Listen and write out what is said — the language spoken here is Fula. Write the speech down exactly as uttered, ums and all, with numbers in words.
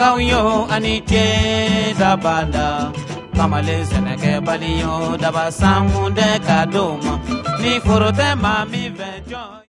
Sɛnɛkɛlakaw yo ani ce dabala kamalen sɛnɛkɛbali yo daba sanmu tɛ ka di ma ni foro tɛ maa min fɛ jɔn